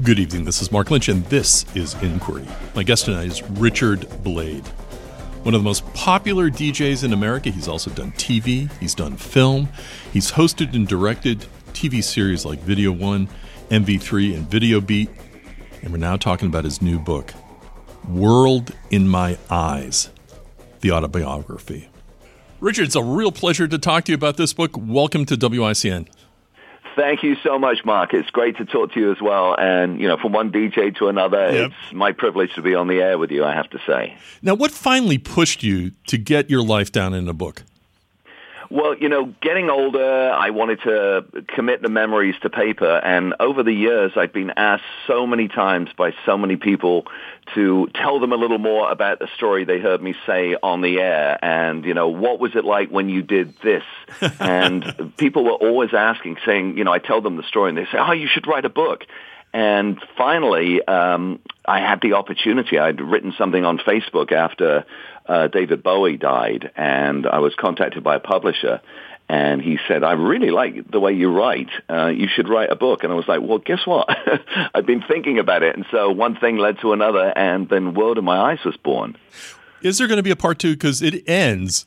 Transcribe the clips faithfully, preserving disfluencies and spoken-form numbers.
Good evening, this is Mark Lynch, and this is Inquiry. My guest tonight is Richard Blade, one of the most popular D Js in America. He's also done T V, he's done film, he's hosted and directed T V series like Video One, M V three, and Video Beat, and we're now talking about his new book, World in My Eyes, the autobiography. Richard, it's a real pleasure to talk to you about this book. Welcome to W I C N. Thank you so much, Mark. It's great to talk to you as well. And, you know, from one D J to another, yep. It's my privilege to be on the air with you, I have to say. Now, what finally pushed you to get your life down in a book? Well, you know, getting older, I wanted to commit the memories to paper. And over the years, I've been asked so many times by so many people to tell them a little more about the story they heard me say on the air. And, you know, what was it like when you did this? And people were always asking, saying, you know, I tell them the story and they say, oh, you should write a book. And finally, um, I had the opportunity. I'd written something on Facebook after uh, David Bowie died, and I was contacted by a publisher, and he said, I really like the way you write. Uh, you should write a book. And I was like, well, guess what? I've been thinking about it. And so one thing led to another, and then World in My Eyes was born. Is there going to be a part two? Because it ends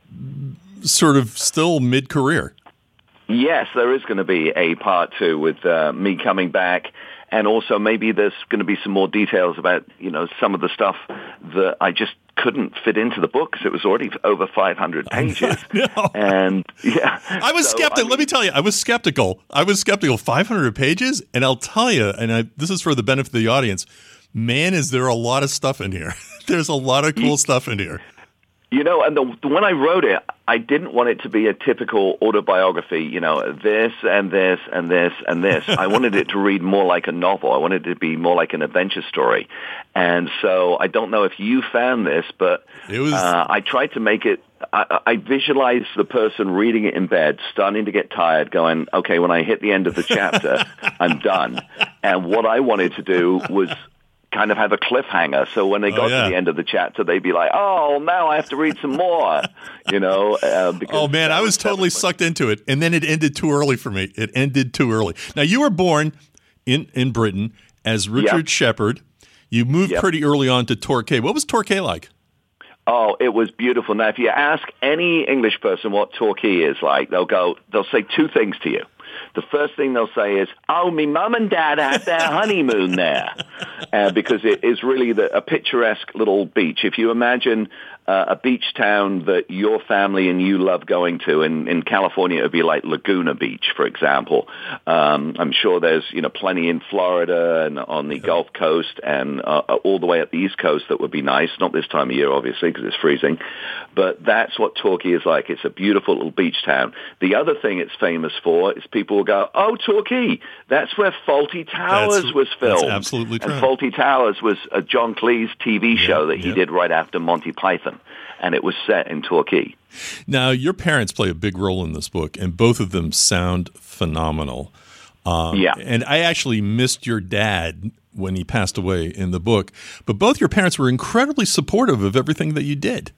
sort of still mid-career. Yes, there is going to be a part two with uh, me coming back. And also maybe there's going to be some more details about, you know, some of the stuff that I just couldn't fit into the book because it was already over five hundred pages. No. And, yeah. I was so, skeptical. I mean, Let me tell you, I was skeptical. I was skeptical. five hundred pages? And I'll tell you, and I, this is for the benefit of the audience, man, is there a lot of stuff in here. There's a lot of cool stuff in here. You know, and the, when I wrote it, I didn't want it to be a typical autobiography, you know, this and this and this and this. I wanted it to read more like a novel. I wanted it to be more like an adventure story. And so I don't know if you found this, but it was... uh, I tried to make it, I, I visualized the person reading it in bed, starting to get tired, going, okay, when I hit the end of the chapter, I'm done. And what I wanted to do was kind of have a cliffhanger, so when they got oh, yeah. to the end of the chapter, they'd be like, "Oh, now I have to read some more," you know. Uh, because oh man, I was, was totally sucked into it, and then it ended too early for me. It ended too early. Now you were born in in Britain as Richard yep. Shepard. You moved yep. pretty early on to Torquay. What was Torquay like? Oh, it was beautiful. Now, if you ask any English person what Torquay is like, they'll go, they'll say two things to you. The first thing they'll say is, oh, me mum and dad had their honeymoon there, uh, because it is really the, a picturesque little beach. If you imagine uh, a beach town that your family and you love going to, in, in California it would be like Laguna Beach, for example. Um, I'm sure there's you know plenty in Florida and on the Gulf Coast and uh, all the way up the East Coast that would be nice. Not this time of year, obviously, because it's freezing. But that's what Torquay is like. It's a beautiful little beach town. The other thing it's famous for is people will go, oh, Torquay, that's where Fawlty Towers that's, was filmed. That's absolutely true. And Fawlty Towers was a John Cleese T V show yeah, that he yeah. did right after Monty Python, and it was set in Torquay. Now, your parents play a big role in this book, and both of them sound phenomenal. Um, yeah. And I actually missed your dad when he passed away in the book, but both your parents were incredibly supportive of everything that you did.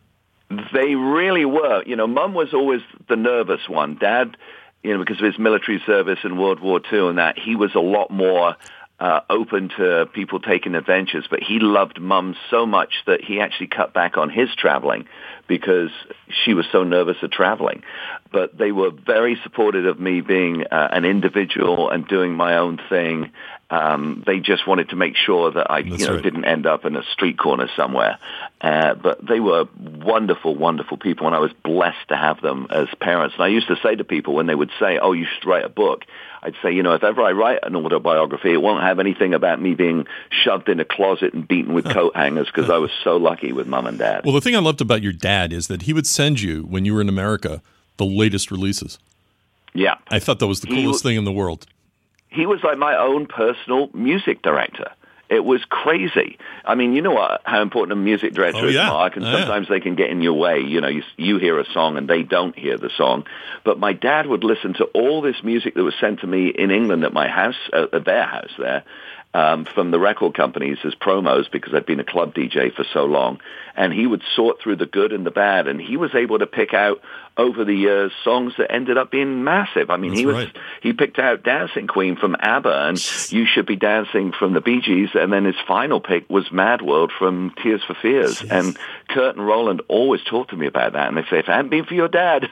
They really were. You know, Mum was always the nervous one. Dad, you know, because of his military service in World War Two and that, he was a lot more uh, open to people taking adventures. But he loved Mum so much that he actually cut back on his traveling because she was so nervous of traveling. But they were very supportive of me being uh, an individual and doing my own thing. Um, they just wanted to make sure that I you know, right. didn't end up in a street corner somewhere. Uh, but they were wonderful, wonderful people, and I was blessed to have them as parents. And I used to say to people when they would say, oh, you should write a book, I'd say, you know, if ever I write an autobiography, it won't have anything about me being shoved in a closet and beaten with coat hangers because I was so lucky with Mom and Dad. Well, the thing I loved about your dad is that he would send you, when you were in America, the latest releases. Yeah. I thought that was the coolest he, thing in the world. He was like my own personal music director. It was crazy. I mean, you know what, how important a music director oh, is, yeah. Mark, and oh, sometimes yeah. they can get in your way. You know, you, you hear a song and they don't hear the song. But my dad would listen to all this music that was sent to me in England at my house, uh, at their house there, um, from the record companies as promos because I'd been a club D J for so long. And he would sort through the good and the bad, and he was able to pick out over the years songs that ended up being massive. I mean, That's he was right. he picked out Dancing Queen from ABBA and You Should Be Dancing from the Bee Gees, and then his final pick was Mad World from Tears for Fears. Jeez. And Kurt and Roland always talk to me about that, and they say, if it hadn't been for your dad...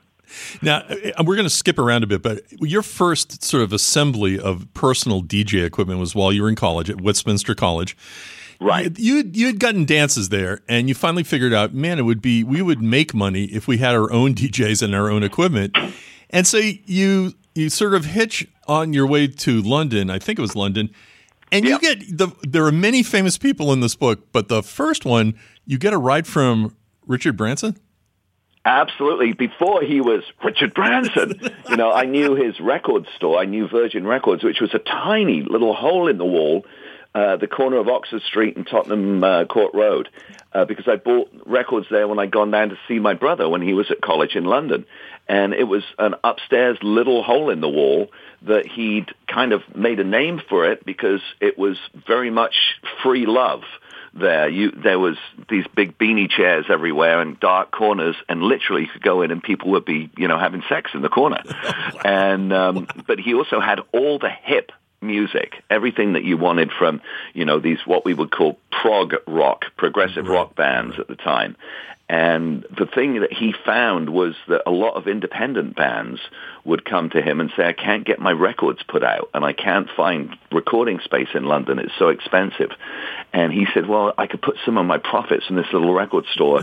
Now, we're going to skip around a bit, but your first sort of assembly of personal D J equipment was while you were in college at Westminster College. Right. You you had gotten dances there, and you finally figured out, man, it would be we would make money if we had our own D Js and our own equipment. And so you you sort of hitch on your way to London. I think it was London, and Yeah. you get the. There are many famous people in this book, but the first one you get a ride from Richard Branson. Absolutely. Before he was Richard Branson, you know, I knew his record store. I knew Virgin Records, which was a tiny little hole in the wall, uh, the corner of Oxford Street and Tottenham uh, Court Road, uh, because I bought records there when I'd gone down to see my brother when he was at college in London. And it was an upstairs little hole in the wall that he'd kind of made a name for it because it was very much free love. There, you there was these big beanie chairs everywhere and dark corners, and literally you could go in and people would be, you know, having sex in the corner. And um, but he also had all the hip music, everything that you wanted from, you know, these what we would call prog rock, progressive Right. rock bands at the time. And the thing that he found was that a lot of independent bands would come to him and say, I can't get my records put out and I can't find recording space in London. It's so expensive. And he said, well, I could put some of my profits from this little record store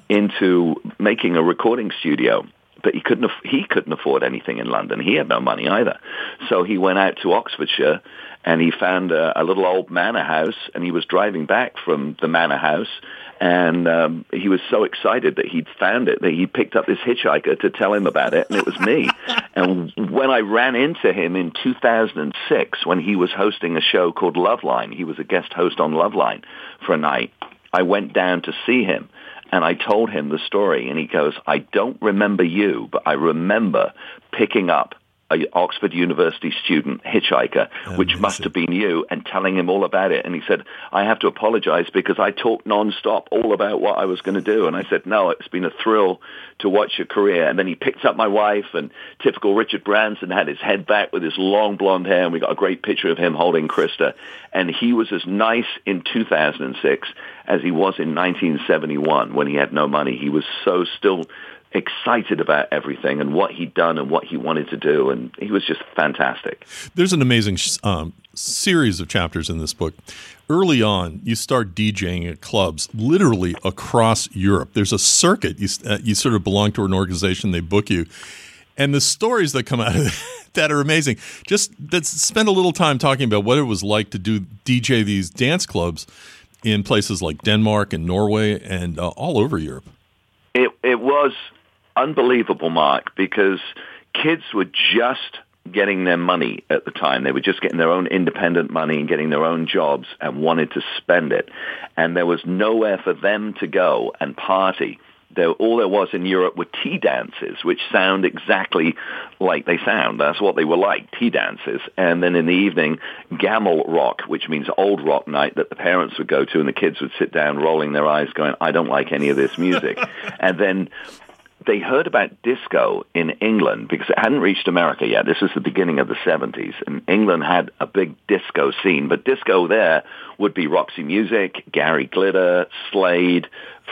into making a recording studio. But he couldn't, aff- he couldn't afford anything in London. He had no money either. So he went out to Oxfordshire and he found a, a little old manor house, and he was driving back from the manor house. And um, he was so excited that he'd found it that he picked up this hitchhiker to tell him about it, and it was me. And when I ran into him in two thousand six, when he was hosting a show called Loveline, he was a guest host on Loveline for a night, I went down to see him, and I told him the story, and he goes, I don't remember you, but I remember picking up an Oxford University student, hitchhiker, which Amazing. must have been you, and telling him all about it. And he said, I have to apologize because I talked nonstop all about what I was going to do. And I said, no, it's been a thrill to watch your career. And then he picked up my wife, and typical Richard Branson had his head back with his long blonde hair, and we got a great picture of him holding Krista. And he was as nice in two thousand six as he was in nineteen seventy-one when he had no money. He was so still excited about everything and what he'd done and what he wanted to do, and he was just fantastic. There's an amazing um, series of chapters in this book. Early on, you start DJing at clubs literally across Europe. There's a circuit. You, uh, you sort of belong to an organization, they book you. And the stories that come out of that are amazing. Just let's spend a little time talking about what it was like to do D J these dance clubs in places like Denmark and Norway and uh, all over Europe. It, it was unbelievable, Mark, because kids were just getting their money at the time. They were just getting their own independent money and getting their own jobs and wanted to spend it. And there was nowhere for them to go and party. There, all there was in Europe were tea dances, which sound exactly like they sound. That's what they were like, tea dances. And then in the evening, gammal rock, which means old rock night that the parents would go to, and the kids would sit down rolling their eyes going, I don't like any of this music. And then they heard about disco in England because it hadn't reached America yet. This was the beginning of the seventies, and England had a big disco scene. But disco there would be Roxy Music, Gary Glitter, Slade,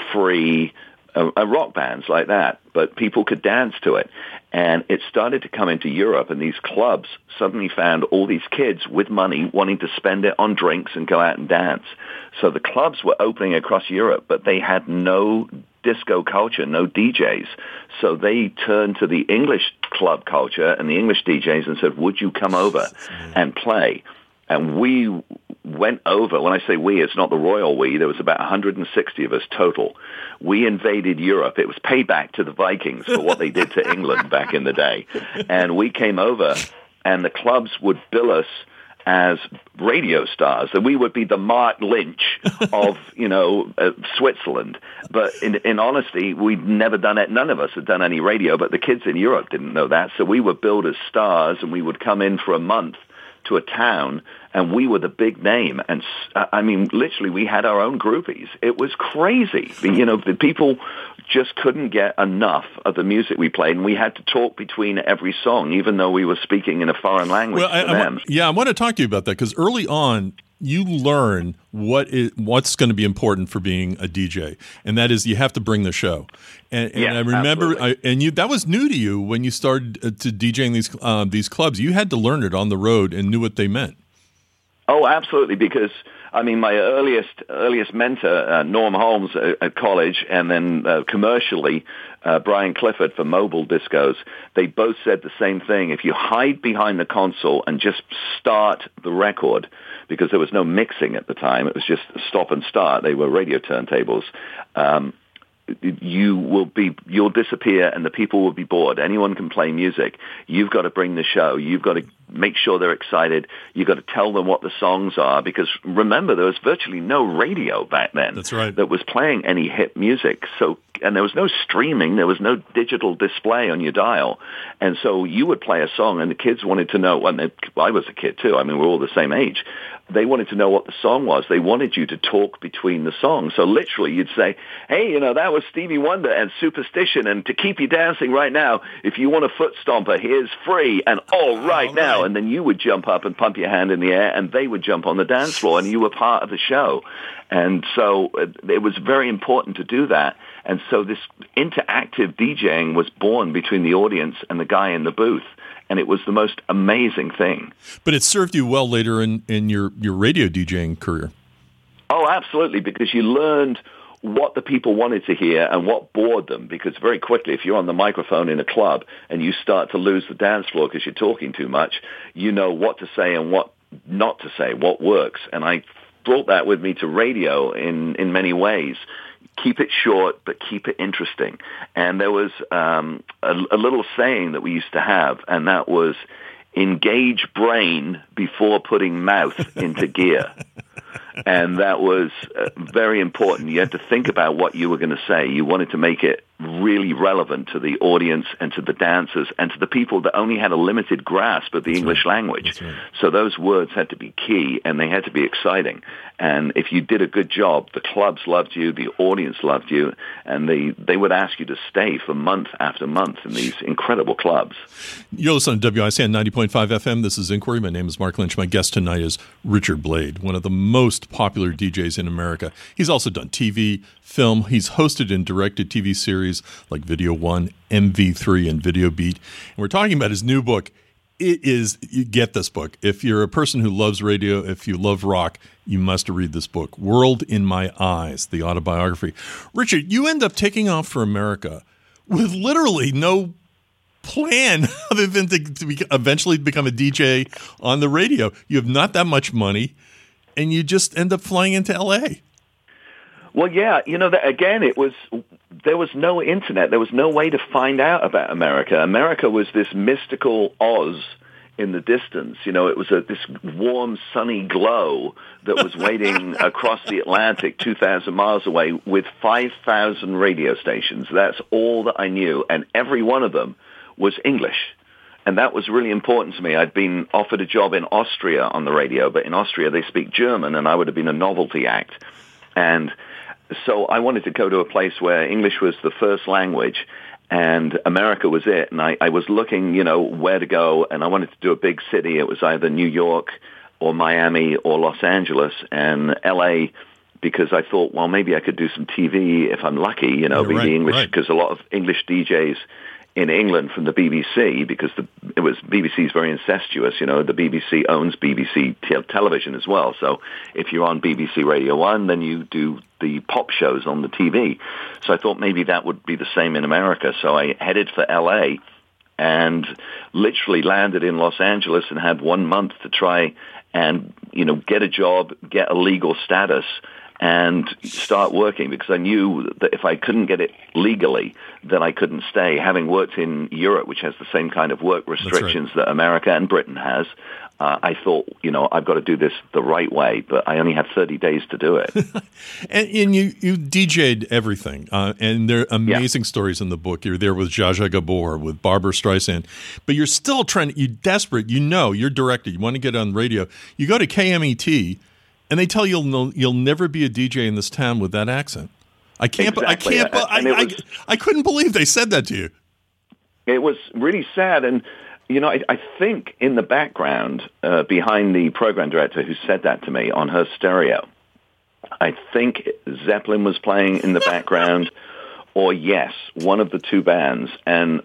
Free, uh, uh, rock bands like that. But people could dance to it. And it started to come into Europe, and these clubs suddenly found all these kids with money wanting to spend it on drinks and go out and dance. So the clubs were opening across Europe, but they had no disco culture, no D Js. So they turned to the English club culture and the English D Js and said, would you come over and play? And we went over. When I say we, it's not the royal we. There was about one hundred sixty of us total. We invaded Europe. It was payback to the Vikings for what they did to England back in the day. And we came over, and the clubs would bill us as radio stars, and we would be the Mark Lynch of, you know, uh, Switzerland. But in, in honesty, we'd never done it. None of us had done any radio, but the kids in Europe didn't know that. So we were billed as stars, and we would come in for a month to a town and we were the big name. And I mean, literally, we had our own groupies. It was crazy. You know, the people just couldn't get enough of the music we played, and we had to talk between every song, even though we were speaking in a foreign language well, I, to I, them. Yeah, I want to talk to you about that, because early on, you learn what is, what's going to be important for being a D J, and that is you have to bring the show. And, and yeah, I remember, I, and you that was new to you when you started to DJing these um, these clubs. You had to learn it on the road and knew what they meant. Oh, absolutely, because I mean, my earliest earliest mentor, uh, Norm Holmes at, at college, and then uh, commercially, uh, Brian Clifford for mobile discos, they both said the same thing. If you hide behind the console and just start the record, because there was no mixing at the time, it was just stop and start. They were radio turntables. Um, you will be, you'll disappear, and the people will be bored. Anyone can play music. You've got to bring the show. You've got to make sure they're excited. You've got to tell them what the songs are, because remember, there was virtually no radio back then. That's right. That was playing any hit music. So, and there was no streaming. There was no digital display on your dial. And so you would play a song, and the kids wanted to know, when they, I was a kid too, I mean, we're all the same age. They wanted to know what the song was. They wanted you to talk between the songs. So literally you'd say, hey, you know, that was Stevie Wonder and Superstition, and To Keep You Dancing Right Now, if you want a foot stomper, here's Free, and All Right Now. And then you would jump up and pump your hand in the air, and they would jump on the dance floor, and you were part of the show. And so it was very important to do that. And so this interactive DJing was born between the audience and the guy in the booth. And it was the most amazing thing. But it served you well later in, in your, your radio DJing career. Oh, absolutely, because you learned what the people wanted to hear and what bored them. Because very quickly, if you're on the microphone in a club and you start to lose the dance floor because you're talking too much, you know what to say and what not to say, what works. And I brought that with me to radio in, in many ways. Keep it short, but keep it interesting. And there was um, a, a little saying that we used to have, and that was, engage brain before putting mouth into gear. And that was uh, very important. You had to think about what you were going to say. You wanted to make it really relevant to the audience and to the dancers and to the people that only had a limited grasp of the That's English right. language. Right. So those words had to be key, and they had to be exciting. And if you did a good job, the clubs loved you, the audience loved you, and they, they would ask you to stay for month after month in these incredible clubs. You're listening to W I C N ninety point five F M. This is Inquiry. My name is Mark Lynch. My guest tonight is Richard Blade, one of the most popular D Js in America. He's also done T V, film. He's hosted and directed T V series like Video One, M V three, and Video Beat. And we're talking about his new book. It is, you get this book. If you're a person who loves radio, if you love rock, you must read this book, World in My Eyes, the autobiography. Richard, you end up taking off for America with literally no plan other than to, to be, eventually become a D J on the radio. You have not that much money, and you just end up flying into L A. Well, yeah, you know, that, again, it was, there was no internet. There was no way to find out about America. America was this mystical Oz in the distance. You know, it was a, this warm, sunny glow that was waiting across the Atlantic two thousand miles away with five thousand radio stations. That's all that I knew, and every one of them was English. And that was really important to me. I'd been offered a job in Austria on the radio, but in Austria they speak German, and I would have been a novelty act. And so I wanted to go to a place where English was the first language, and America was it. And I, I was looking, you know, where to go, and I wanted to do a big city. It was either New York or Miami or Los Angeles, and L A, because I thought, well, maybe I could do some T V if I'm lucky, you know, yeah, be right, the English, because right. a lot of English D Js in England from the B B C, because the, it was B B C is very incestuous. You know, the B B C owns B B C te- television as well. So if you're on B B C Radio One, then you do the pop shows on the T V. So I thought maybe that would be the same in America. So I headed for L A and literally landed in Los Angeles and had one month to try and, you know, get a job, get a legal status, and start working, because I knew that if I couldn't get it legally, then I couldn't stay. Having worked in Europe, which has the same kind of work restrictions right. that America and Britain has, uh, I thought, you know, I've got to do this the right way, but I only had thirty days to do it. and, and you, you D J'd everything, uh, and there are amazing yeah. stories in the book. You're there with Zsa Zsa Gabor, with Barbra Streisand, but you're still trying to, you're desperate, you know, you're directed, you want to get on radio. You go to K M E T, and they tell you you'll, you'll never be a D J in this town with that accent. I can't, exactly. I can't, I, I, was, I, I couldn't believe they said that to you. It was really sad, and you know, I, I think in the background, uh, behind the program director who said that to me on her stereo, I think Zeppelin was playing in the background, or Yes, one of the two bands, and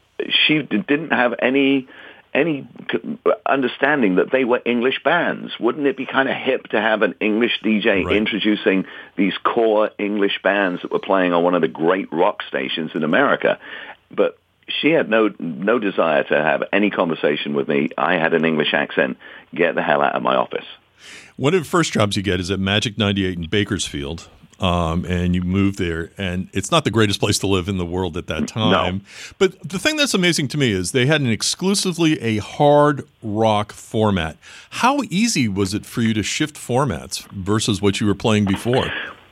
she didn't have any any understanding that they were English bands. Wouldn't it be kind of hip to have an English D J right. introducing these core English bands that were playing on one of the great rock stations in America? But she had no no desire to have any conversation with me. I had an English accent. Get the hell out of my office. One of the first jobs you get is at Magic ninety-eight in Bakersfield, um, and you move there, and it's not the greatest place to live in the world at that time. No. But the thing that's amazing to me is they had an exclusively a hard rock format. How easy was it for you to shift formats versus what you were playing before?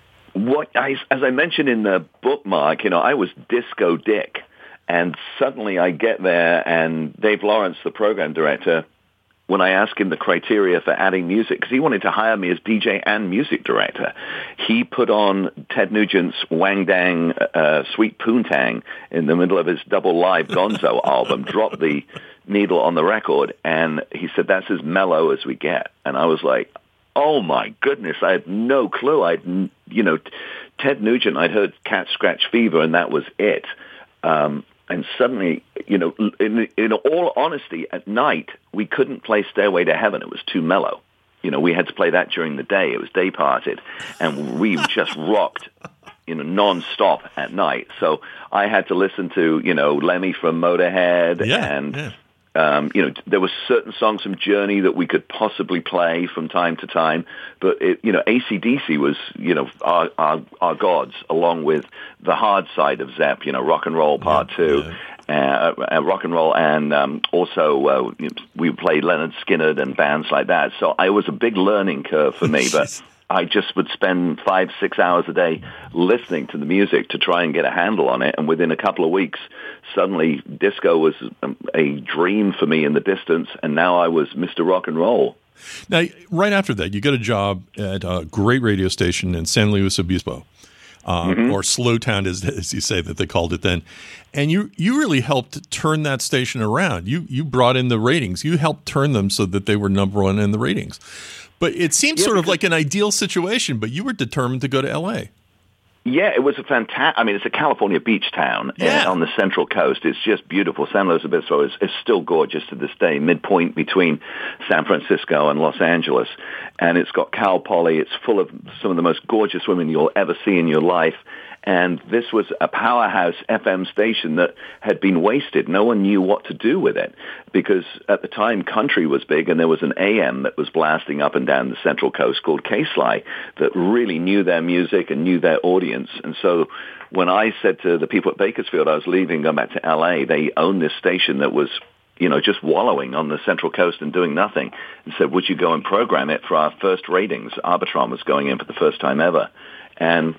What I, as I mentioned in the bookmark, you know, I was Disco Dick. And suddenly I get there, and Dave Lawrence, the program director, when I asked him the criteria for adding music, because he wanted to hire me as D J and music director, he put on Ted Nugent's Wang Dang uh, Sweet Poontang in the middle of his double live Gonzo album, dropped the needle on the record, and he said, that's as mellow as we get. And I was like, oh my goodness, I had no clue. I'd, you know, Ted Nugent, I'd heard Cat Scratch Fever, and that was it. Um, And suddenly, you know, in, in all honesty, at night, we couldn't play Stairway to Heaven. It was too mellow. You know, we had to play that during the day. It was day parted. And we just rocked, you know, nonstop at night. So I had to listen to, you know, Lemmy from Motorhead. Yeah, and, yeah. Um, you know, there were certain songs from Journey that we could possibly play from time to time. But, it, you know, A C D C was, you know, our, our, our gods, along with the hard side of Zepp, you know, Rock and Roll Part yeah, two, yeah. Uh, uh, Rock and Roll, and um, also uh, we played Leonard Skinner and bands like that. So it was a big learning curve for me, but I just would spend five, six hours a day listening to the music to try and get a handle on it. And within a couple of weeks, suddenly disco was a dream for me in the distance. And now I was Mister Rock and Roll. Now, right after that, you got a job at a great radio station in San Luis Obispo, um, mm-hmm. or Slowtown, as, as you say that they called it then. And you you really helped turn that station around. You you brought in the ratings. You helped turn them so that they were number one in the ratings. But it seems yeah, sort of like an ideal situation, but you were determined to go to L A. Yeah, it was a fantastic, I mean, it's a California beach town yeah. on the Central Coast. It's just beautiful. San Luis Obispo is, is still gorgeous to this day, midpoint between San Francisco and Los Angeles. And it's got Cal Poly. It's full of some of the most gorgeous women you'll ever see in your life. And this was a powerhouse F M station that had been wasted. No one knew what to do with it because at the time country was big, and there was an A M that was blasting up and down the Central Coast called K-Sly that really knew their music and knew their audience. And so when I said to the people at Bakersfield I was leaving, going back to L A, they owned this station that was, you know, just wallowing on the Central Coast and doing nothing, and said, would you go and program it for our first ratings? Arbitron was going in for the first time ever. And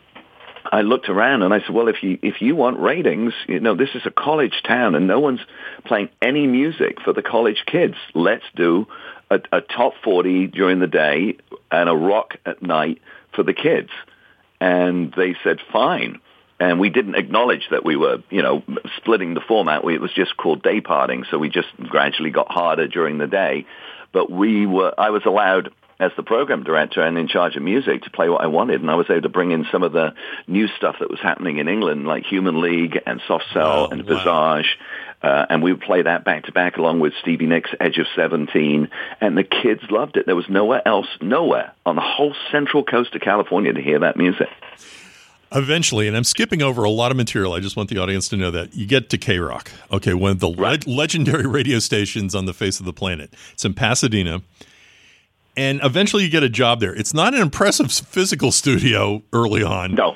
I looked around and I said, well, if you if you want ratings, you know, this is a college town and no one's playing any music for the college kids. Let's do a, a top forty during the day and a rock at night for the kids. And they said, fine. And we didn't acknowledge that we were, you know, splitting the format. We, it was just called day parting. So we just gradually got harder during the day. But we were, I was allowed as the program director and in charge of music to play what I wanted. And I was able to bring in some of the new stuff that was happening in England, like Human League and Soft Cell wow, and wow. Visage. Uh, and we would play that back to back along with Stevie Nicks' Edge of seventeen. And the kids loved it. There was nowhere else, nowhere on the whole Central Coast of California to hear that music. Eventually, and I'm skipping over a lot of material. I just want the audience to know that you get to K-Rock. Okay, one of the right. le- legendary radio stations on the face of the planet. It's in Pasadena. And eventually you get a job there. It's not an impressive physical studio early on. No.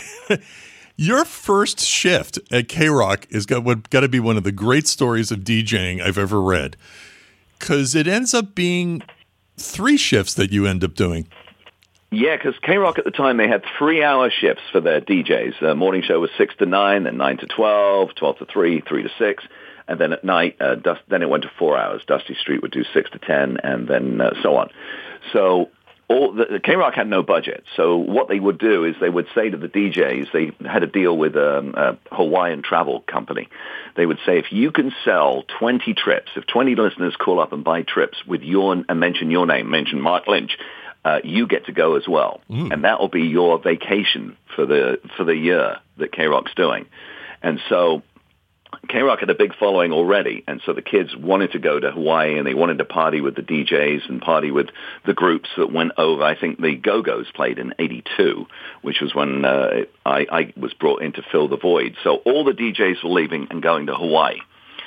Your first shift at K-Rock is got, what got to be one of the great stories of DJing I've ever read. because it ends up being three shifts that you end up doing. Yeah, because K-Rock at the time, they had three-hour shifts for their D Js. The morning show was six to nine, then nine to twelve, twelve to three, three to six. And then at night, uh, Dust, then it went to four hours. Dusty Street would do six to ten, and then uh, so on. So all the, the K-Rock had no budget. So what they would do is they would say to the D Js, they had a deal with um, a Hawaiian travel company. They would say, if you can sell twenty trips, if twenty listeners call up and buy trips with your and mention your name, mention Mark Lynch, Uh, you get to go as well, mm. and that will be your vacation for the for the year that K-Rock's doing. And so K-Rock had a big following already, and so the kids wanted to go to Hawaii, and they wanted to party with the D Js and party with the groups that went over. I think the Go-Go's played in eighty-two, which was when uh, I, I was brought in to fill the void. So all the D Js were leaving and going to Hawaii,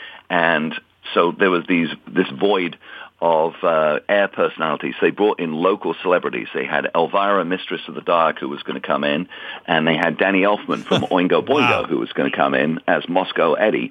and so there was these this void of uh, air personalities. They brought in local celebrities. They had Elvira, Mistress of the Dark, who was going to come in, and they had Danny Elfman from Oingo Boingo, wow. who was going to come in as Moscow Eddie.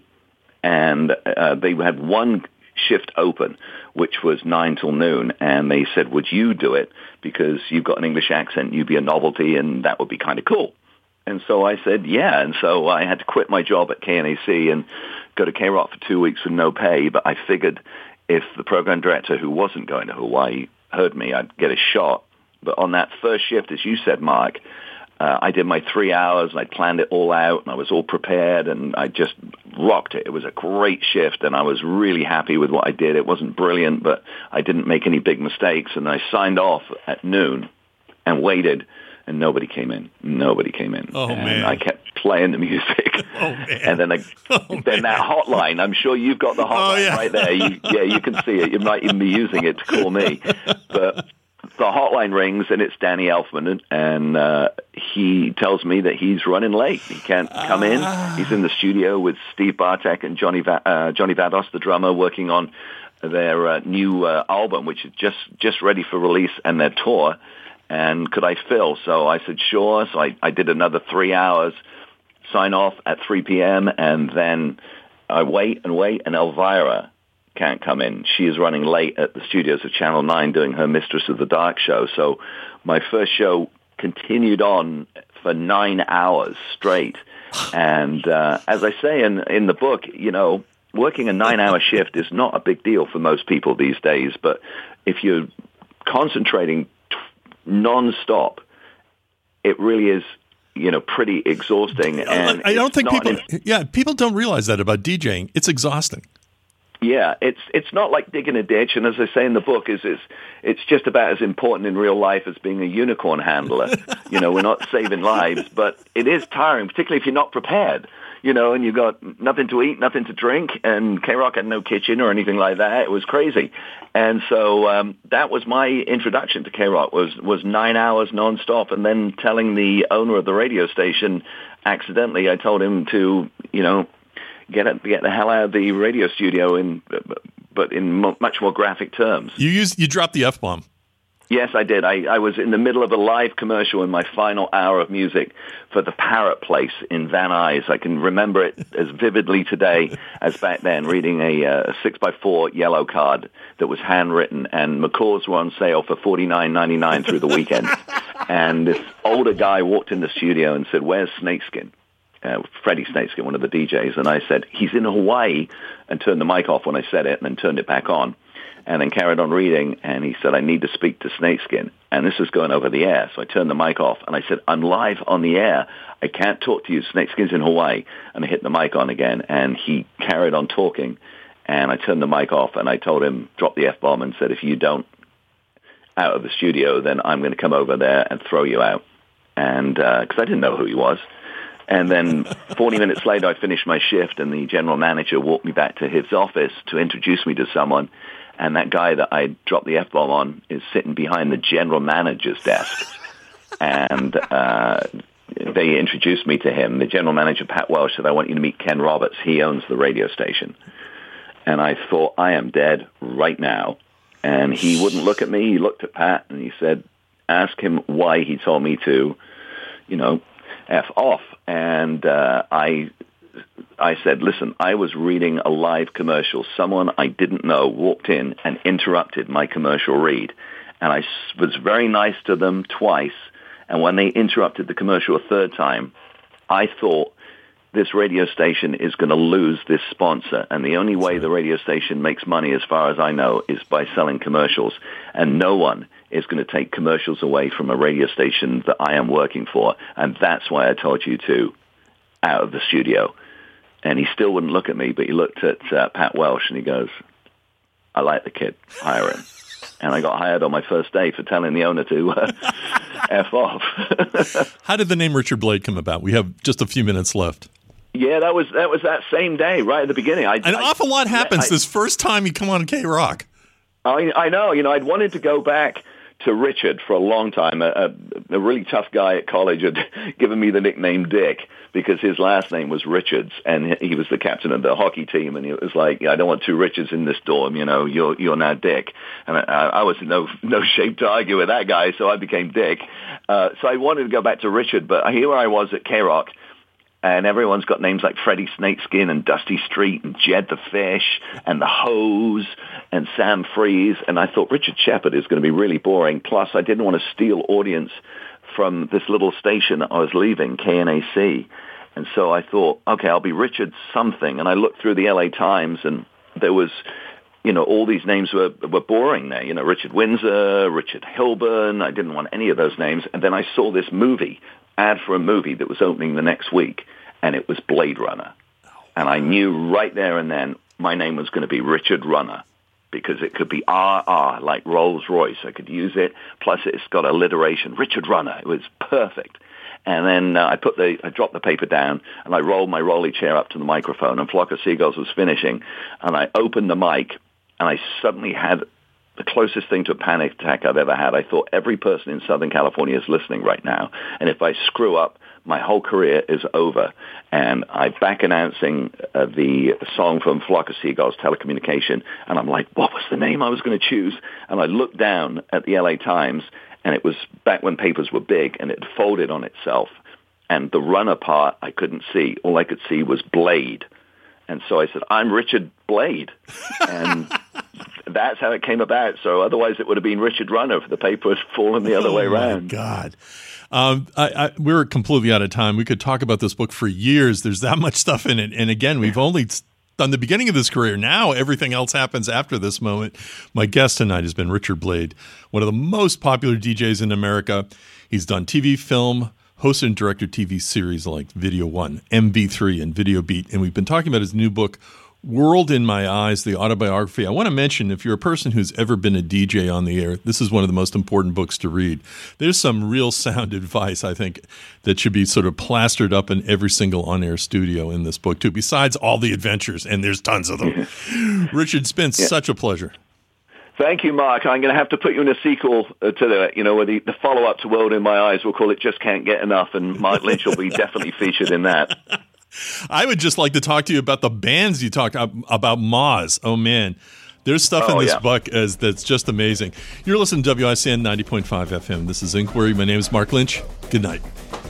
And uh, they had one shift open, which was nine till noon, and they said, would you do it? Because you've got an English accent, you'd be a novelty, and that would be kind of cool. And so I said, yeah. And so I had to quit my job at K N A C and go to K-Rock for two weeks with no pay, but I figured if the program director who wasn't going to Hawaii heard me, I'd get a shot. But on that first shift, as you said, Mark, uh, I did my three hours, and I planned it all out, and I was all prepared, and I just rocked it. It was a great shift, and I was really happy with what I did. It wasn't brilliant, but I didn't make any big mistakes, and I signed off at noon and waited, and nobody came in. Nobody came in. Oh, and man. I kept playing the music. Oh, man. And then, I, oh, then that hotline, I'm sure you've got the hotline oh, yeah. right there. You, yeah, you can see it. You might even be using it to call me. But the hotline rings, and it's Danny Elfman, and uh, he tells me that he's running late. He can't come in. He's in the studio with Steve Bartek and Johnny Va- uh, Johnny Vados, the drummer, working on their uh, new uh, album, which is just, just ready for release, and their tour. And could I fill? So I said, sure. So I, I did another three hours, sign off at three p.m., and then I wait and wait, and Elvira can't come in. She is running late at the studios of Channel nine doing her Mistress of the Dark show. So my first show continued on for nine hours straight. And uh, as I say in, in the book, you know, working a nine-hour shift is not a big deal for most people these days. But if you're concentrating non-stop, it really is, you know, pretty exhausting. And I don't think people, an, yeah, people don't realize that about DJing. It's exhausting. Yeah, it's it's not like digging a ditch, and as I say in the book, is is it's just about as important in real life as being a unicorn handler. You know, we're not saving lives, but it is tiring, particularly if you're not prepared. You know, and you've got nothing to eat, nothing to drink, and K-Rock had no kitchen or anything like that. It was crazy. And so um, that was my introduction to K-Rock, was, was nine hours nonstop, and then telling the owner of the radio station, accidentally, I told him to, you know, get it, get the hell out of the radio studio, in, but in m- much more graphic terms. You used, you dropped the F-bomb. Yes, I did. I, I was in the middle of a live commercial in my final hour of music for the Parrot Place in Van Nuys. I can remember it as vividly today as back then, reading a, uh, six by four yellow card that was handwritten, and McCaws were on sale for forty-nine ninety-nine through the weekend. And this older guy walked in the studio and said, "Where's Snakeskin?" Uh, Freddie Snakeskin, one of the D Js. And I said, "He's in Hawaii," and turned the mic off when I said it, and then turned it back on. And then carried on reading, and he said, "I need to speak to Snakeskin." And this is going over the air, so I turned the mic off, and I said, "I'm live on the air. I can't talk to you. Snakeskin's in Hawaii." And I hit the mic on again, and he carried on talking, and I turned the mic off, and I told him, drop the F-bomb, and said, "If you don't out of the studio, then I'm going to come over there and throw you out." And because uh, I didn't know who he was. And then forty minutes later, I finished my shift, and the general manager walked me back to his office to introduce me to someone. And that guy that I dropped the F-bomb on is sitting behind the general manager's desk. And uh, they introduced me to him. The general manager, Pat Welsh, said, "I want you to meet Ken Roberts. He owns the radio station." And I thought, I am dead right now. And he wouldn't look at me. He looked at Pat, and he said, "Ask him why he told me to, you know, F off." And uh, I I said, listen, I was reading a live commercial. Someone I didn't know walked in and interrupted my commercial read. And I was very nice to them twice. And when they interrupted the commercial a third time, I thought, this radio station is going to lose this sponsor. And the only way the radio station makes money, as far as I know, is by selling commercials. And no one is going to take commercials away from a radio station that I am working for. And that's why I told you to out of the studio. And he still wouldn't look at me, but he looked at uh, Pat Welsh and he goes, I like the kid, hire him. And I got hired on my first day for telling the owner to uh, F off. How did the name Richard Blade come about? We have just a few minutes left. Yeah, that was that was that same day, right at the beginning. I, An I, awful lot happens I, this first time you come on K-Rock. I, I know. You know, I'd wanted to go back to Richard for a long time. A, a, a really tough guy at college had given me the nickname Dick because his last name was Richards, and he was the captain of the hockey team. And it was like, I don't want two Richards in this dorm. You know, you're you're now Dick. And I, I was in no no shape to argue with that guy, so I became Dick. Uh, so I wanted to go back to Richard, but here I was at K-Rock. And everyone's got names like Freddie Snakeskin and Dusty Street and Jed the Fish and the Hose and Sam Freeze. And I thought Richard Shepard is going to be really boring. Plus, I didn't want to steal audience from this little station I was leaving, K N A C. And so I thought, okay, I'll be Richard something. And I looked through the L A Times, and there was, you know, all these names were were boring there. You know, Richard Windsor, Richard Hilburn. I didn't want any of those names. And then I saw this movie, ad for a movie that was opening the next week. And it was Blade Runner. And I knew right there and then my name was going to be Richard Runner because it could be R R, like Rolls-Royce. I could use it. Plus, it's got alliteration. Richard Runner. It was perfect. And then uh, I put the, I dropped the paper down, and I rolled my rolly chair up to the microphone, and Flock of Seagulls was finishing. And I opened the mic, and I suddenly had the closest thing to a panic attack I've ever had. I thought every person in Southern California is listening right now. And if I screw up, my whole career is over. And I'm back announcing uh, the song from Flock of Seagulls, Telecommunication, and I'm like, what was the name I was going to choose? And I looked down at the L A Times, and it was back when papers were big, and it folded on itself. And the runner part I couldn't see. All I could see was Blade. And so I said, I'm Richard Blade. And that's how it came about. So otherwise it would have been Richard Runner if the paper had fallen the other oh way around. My God. Um, I, I, we're completely out of time. We could talk about this book for years. There's that much stuff in it. And again, we've only done the beginning of this career. Now everything else happens after this moment. My guest tonight has been Richard Blade, one of the most popular D Js in America. He's done T V, film, hosted and directed T V series like Video One, M V three, and Video Beat. And we've been talking about his new book, World in My Eyes, the autobiography. I want to mention, if you're a person who's ever been a D J on the air, this is one of the most important books to read. There's some real sound advice, I think, that should be sort of plastered up in every single on-air studio in this book, too, besides all the adventures, and there's tons of them. Richard, it's been yeah. such a pleasure. Thank you, Mark. I'm going to have to put you in a sequel uh, to the, you know, where the, the follow-up to World in My Eyes, we'll call it Just Can't Get Enough, and Mark Lynch will be definitely featured in that. I would just like to talk to you about the bands you talked about. Moz. Oh, man. There's stuff oh, in this yeah. book as, that's just amazing. You're listening to W I C N ninety point five F M. This is Inquiry. My name is Mark Lynch. Good night.